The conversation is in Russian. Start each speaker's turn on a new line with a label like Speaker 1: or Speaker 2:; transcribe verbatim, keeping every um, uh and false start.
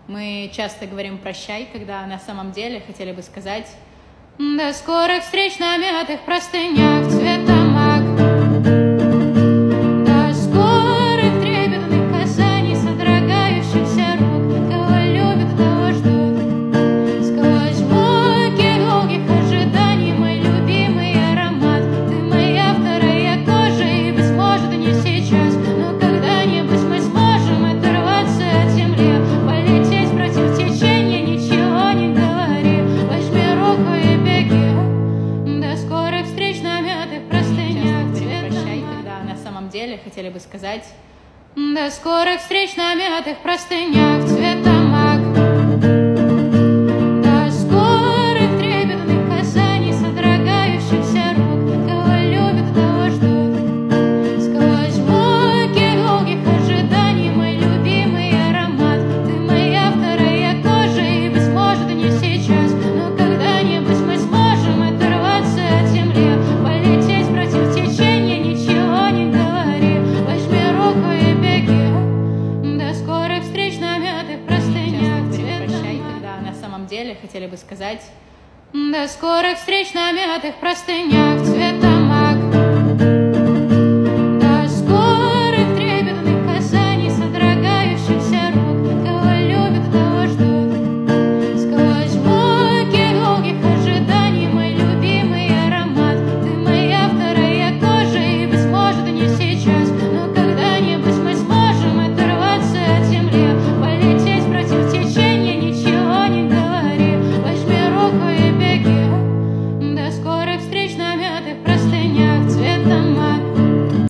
Speaker 1: Мы часто говорим «прощай», когда на самом деле хотели бы сказать «до скорых встреч на мятых простынях цвета мак». До скорых трепетных касаний, содрогающихся рук, кого любят, того ждут. Сквозь муки долгих ожиданий мой любимый аромат. Ты моя вторая кожа, и, быть может, не сейчас, но когда-нибудь мы сможем оторваться от земли, полететь против течения, ничего не говори. Возьми руку и беги. До скорых встреч на мятых простынях цвета мак. На самом деле хотели бы сказать до скорых встреч на мятых простынях цвета мак. До скорых трепетных касаний, содрогающихся рук, кого любят, того ждут. Сквозь муки долгих ожиданий мой любимый аромат. Ты моя вторая кожа, и, быть может, не сейчас, но когда-нибудь мы сможем оторваться от земли, полететь против течения, ничего не говори. Возьми руку и беги. До скорых встреч на мятых простынях цвета мак. Когда на самом деле хотели бы сказать до скорых встреч на мятых простынях цвета мак.